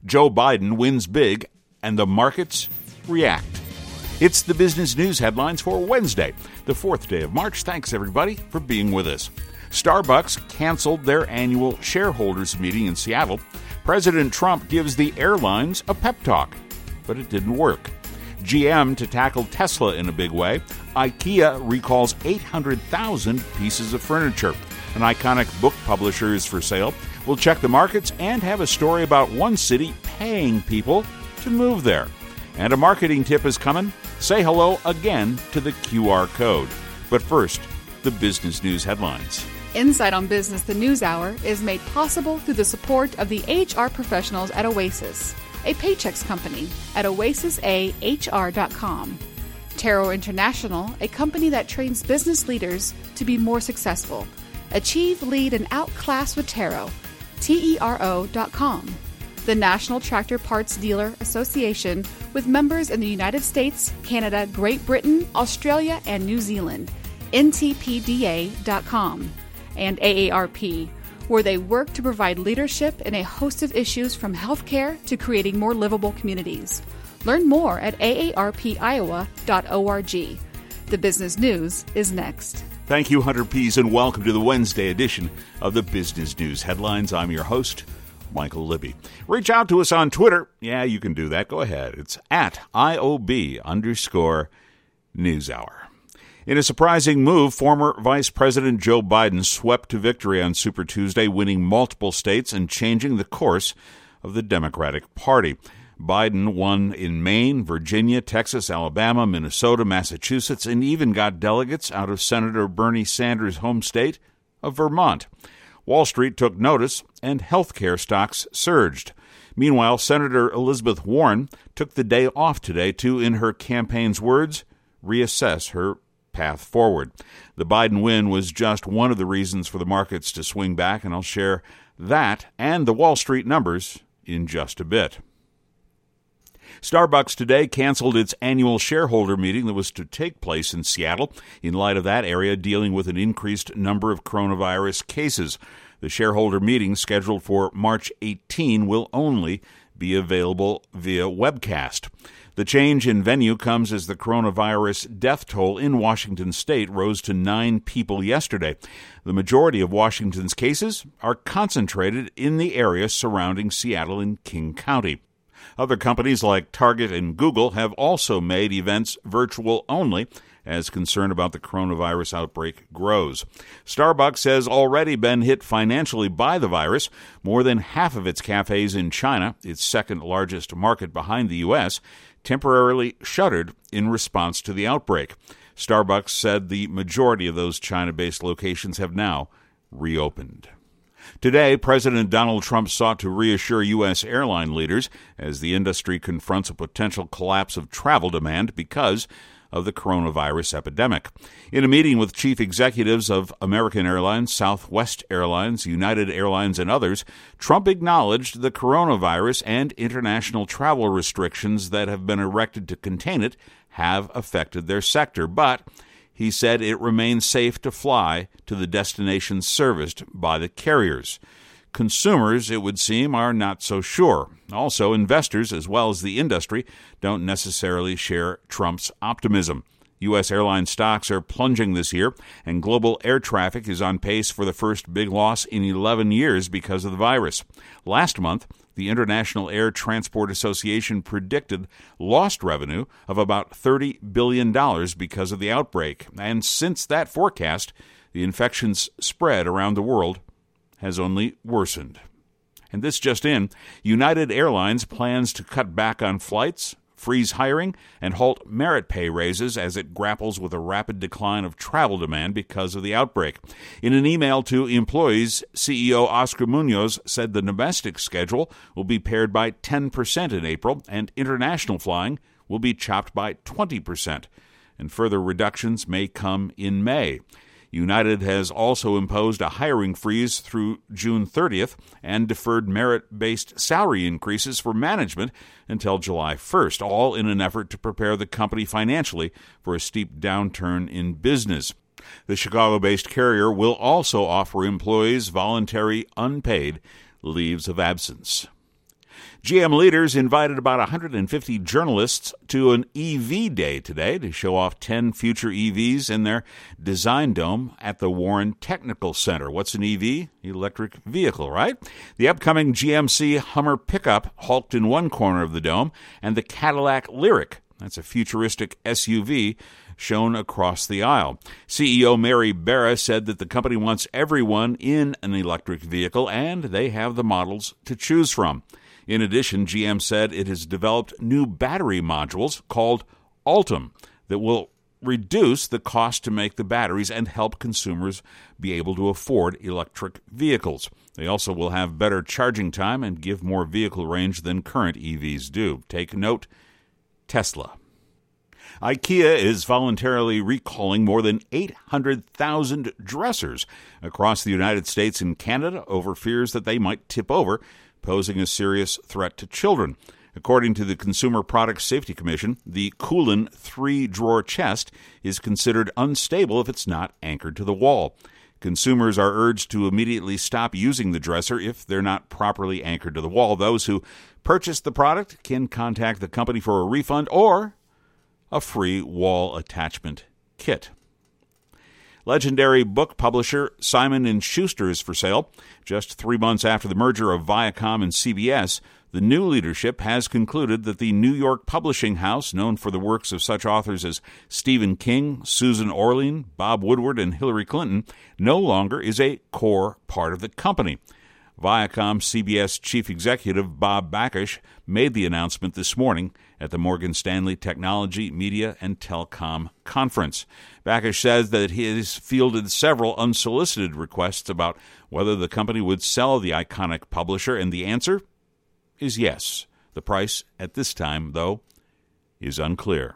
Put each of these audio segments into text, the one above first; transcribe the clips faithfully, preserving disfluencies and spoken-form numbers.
Joe Biden wins big, and the markets react. It's the business news headlines for Wednesday, the fourth day of March. Thanks, everybody, for being with us. Starbucks canceled their annual shareholders meeting in Seattle. President Trump gives the airlines a pep talk, but it didn't work. G M to tackle Tesla in a big way. IKEA recalls eight hundred thousand pieces of furniture. An iconic book publisher is for sale. We'll check the markets and have a story about one city paying people to move there. And a marketing tip is coming. Say hello again to the Q R code. But first, the business news headlines. Insight on Business, the News Hour, is made possible through the support of the H R professionals at Oasis, a Paychex company at oasis a h r dot com. Tero International, a company that trains business leaders to be more successful. Achieve, lead, and outclass with Tero. T E R O dot com. The National Tractor Parts Dealer Association, with members in the United States, Canada, Great Britain, Australia, and New Zealand. N T P D A dot com. And A A R P, where they work to provide leadership in a host of issues from healthcare to creating more livable communities. Learn more at a a r p iowa dot org. The business news is next. Thank you, Hunter Pease, and welcome to the Wednesday edition of the Business News Headlines. I'm your host, Michael Libby. Reach out to us on Twitter. Yeah, you can do that. Go ahead. It's at I O B underscore NewsHour. In a surprising move, former Vice President Joe Biden swept to victory on Super Tuesday, winning multiple states and changing the course of the Democratic Party. Biden won in Maine, Virginia, Texas, Alabama, Minnesota, Massachusetts, and even got delegates out of Senator Bernie Sanders' home state of Vermont. Wall Street took notice, and healthcare stocks surged. Meanwhile, Senator Elizabeth Warren took the day off today to, in her campaign's words, reassess her path forward. The Biden win was just one of the reasons for the markets to swing back, and I'll share that and the Wall Street numbers in just a bit. Starbucks today canceled its annual shareholder meeting that was to take place in Seattle in light of that area dealing with an increased number of coronavirus cases. The shareholder meeting, scheduled for March eighteenth, will only be available via webcast. The change in venue comes as the coronavirus death toll in Washington state rose to nine people yesterday. The majority of Washington's cases are concentrated in the area surrounding Seattle and King County. Other companies like Target and Google have also made events virtual only as concern about the coronavirus outbreak grows. Starbucks has already been hit financially by the virus. More than half of its cafes in China, its second largest market behind the U S, temporarily shuttered in response to the outbreak. Starbucks said the majority of those China-based locations have now reopened. Today, President Donald Trump sought to reassure U S airline leaders as the industry confronts a potential collapse of travel demand because of the coronavirus epidemic. In a meeting with chief executives of American Airlines, Southwest Airlines, United Airlines, and others, Trump acknowledged the coronavirus and international travel restrictions that have been erected to contain it have affected their sector, but he said it remains safe to fly to the destinations serviced by the carriers. Consumers, it would seem, are not so sure. Also, investors, as well as the industry, don't necessarily share Trump's optimism. U S airline stocks are plunging this year, and global air traffic is on pace for the first big loss in eleven years because of the virus. Last month, the International Air Transport Association predicted lost revenue of about thirty billion dollars because of the outbreak. And since that forecast, the infection's spread around the world has only worsened. And this just in, United Airlines plans to cut back on flights, freeze hiring, and halt merit pay raises as it grapples with a rapid decline of travel demand because of the outbreak. In an email to employees, C E O Oscar Munoz said the domestic schedule will be pared by ten percent in April, and international flying will be chopped by twenty percent, and further reductions may come in May. United has also imposed a hiring freeze through June thirtieth and deferred merit-based salary increases for management until July first, all in an effort to prepare the company financially for a steep downturn in business. The Chicago-based carrier will also offer employees voluntary unpaid leaves of absence. G M leaders invited about one hundred fifty journalists to an E V day today to show off ten future E Vs in their design dome at the Warren Technical Center. What's an E V? Electric vehicle, right? The upcoming G M C Hummer pickup hulked in one corner of the dome, and the Cadillac Lyriq, that's a futuristic S U V, shown across the aisle. C E O Mary Barra said that the company wants everyone in an electric vehicle, and they have the models to choose from. In addition, G M said it has developed new battery modules called Ultium that will reduce the cost to make the batteries and help consumers be able to afford electric vehicles. They also will have better charging time and give more vehicle range than current E Vs do. Take note, Tesla. IKEA is voluntarily recalling more than eight hundred thousand dressers across the United States and Canada over fears that they might tip over, posing a serious threat to children. According to the Consumer Product Safety Commission, the Coolen three-drawer chest is considered unstable if it's not anchored to the wall. Consumers are urged to immediately stop using the dresser if they're not properly anchored to the wall. Those who purchase the product can contact the company for a refund or a free wall attachment kit. Legendary book publisher Simon and Schuster is for sale. Just three months after the merger of Viacom and C B S, the new leadership has concluded that the New York publishing house, known for the works of such authors as Stephen King, Susan Orlean, Bob Woodward, and Hillary Clinton, no longer is a core part of the company. Viacom C B S chief executive Bob Bakish made the announcement this morning at the Morgan Stanley Technology, Media, and Telecom Conference. Bakish says that he has fielded several unsolicited requests about whether the company would sell the iconic publisher, and the answer is yes. The price at this time, though, is unclear.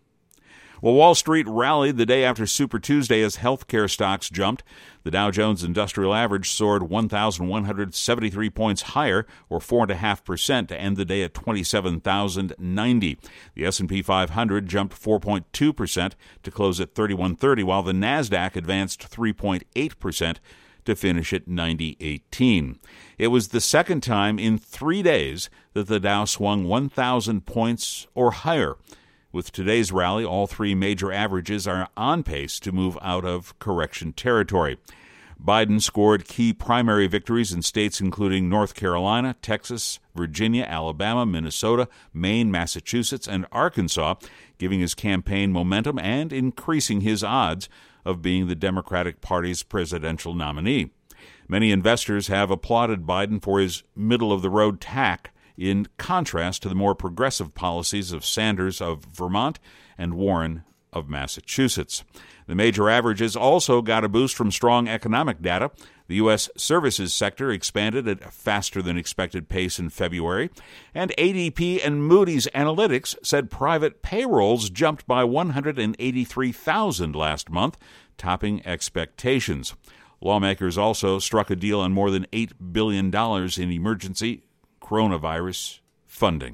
Well, Wall Street rallied the day after Super Tuesday as healthcare stocks jumped. The Dow Jones Industrial Average soared one thousand one hundred seventy-three points higher, or four point five percent, to end the day at twenty-seven thousand ninety. The S and P five hundred jumped four point two percent to close at thirty-one thirty, while the NASDAQ advanced three point eight percent to finish at ninety eighteen. It was the second time in three days that the Dow swung one thousand points or higher. With today's rally, all three major averages are on pace to move out of correction territory. Biden scored key primary victories in states including North Carolina, Texas, Virginia, Alabama, Minnesota, Maine, Massachusetts, and Arkansas, giving his campaign momentum and increasing his odds of being the Democratic Party's presidential nominee. Many investors have applauded Biden for his middle-of-the-road tack, in contrast to the more progressive policies of Sanders of Vermont and Warren of Massachusetts. The major averages also got a boost from strong economic data. The U S services sector expanded at a faster-than-expected pace in February, and A D P and Moody's Analytics said private payrolls jumped by one hundred eighty-three thousand last month, topping expectations. Lawmakers also struck a deal on more than eight billion dollars in emergency coronavirus funding.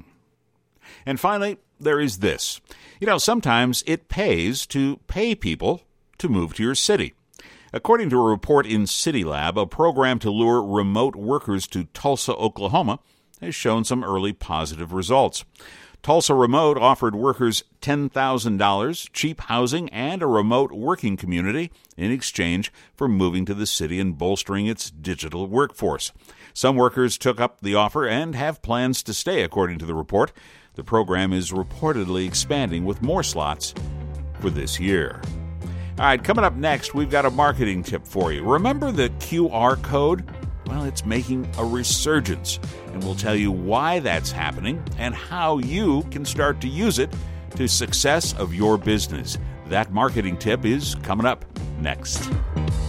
And finally, there is this. You know, sometimes it pays to pay people to move to your city. According to a report in CityLab, a program to lure remote workers to Tulsa, Oklahoma, has shown some early positive results. Tulsa Remote offered workers ten thousand dollars, cheap housing, and a remote working community in exchange for moving to the city and bolstering its digital workforce. Some workers took up the offer and have plans to stay, according to the report. The program is reportedly expanding with more slots for this year. All right, coming up next, we've got a marketing tip for you. Remember the Q R code? Well, it's making a resurgence, and we'll tell you why that's happening and how you can start to use it to the success of your business. That marketing tip is coming up next.